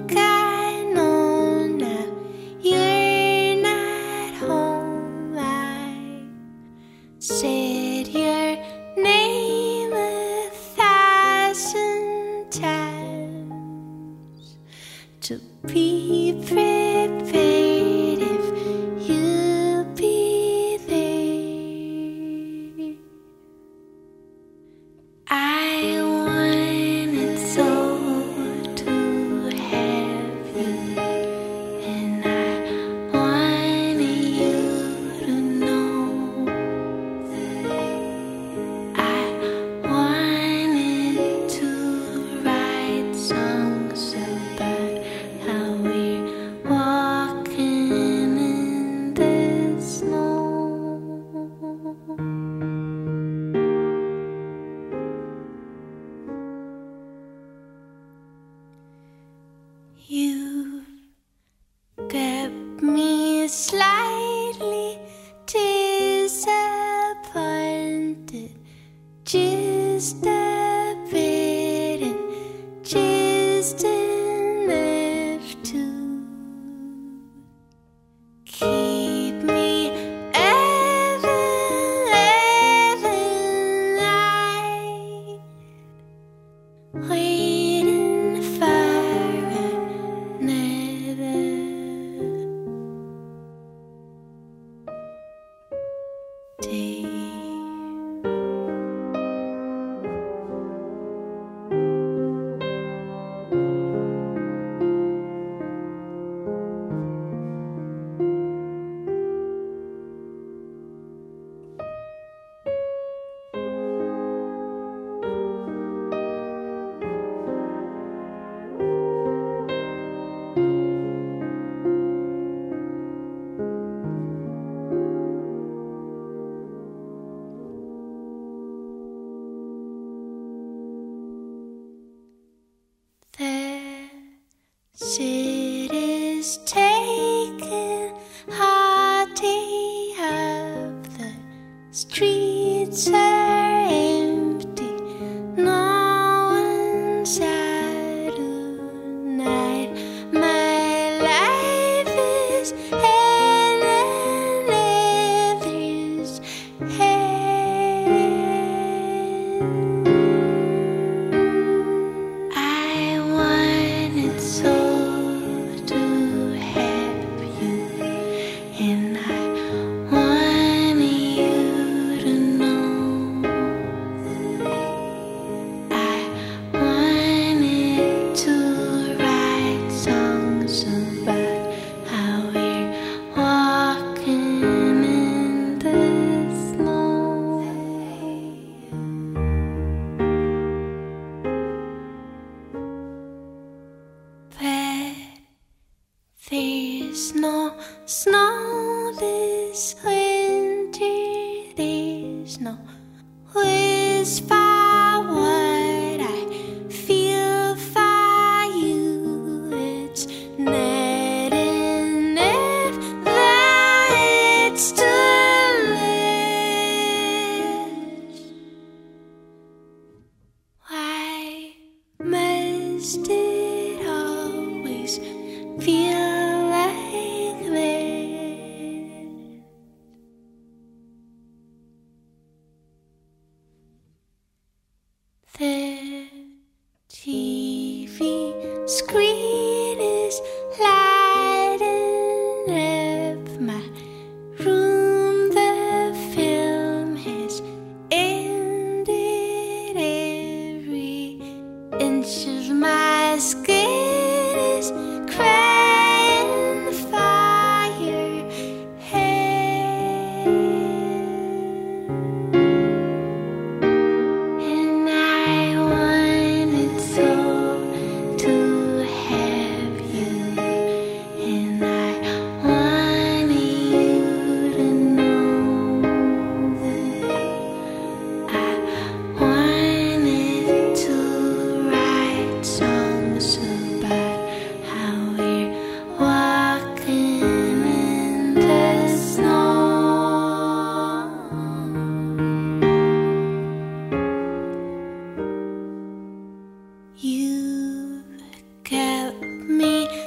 I know now you're not home. I said your name 1,000 times to be prepared if you'll be there. I wanted so to have you, and I wanted you to know. I wanted to write songs about how we're walking in the snow. You kept me slightly disappointed, just a bit, and just enough to keep me alive, waiting for another day. The city's taken hard day up, the streets are empty, no one's out tonight. My life is in another's hand. I wanted so to have you, and I wanted you to know. I wanted to write songs about how we're walking in the snow. But there's no snow this winter, there's no whisper what I feel for you. It's not enough that it's too much. Why must it always feel like that? The TV screen is lighting up my room. The film has ended. Every inch of my skin is crying for your hand. And I wanted so to have me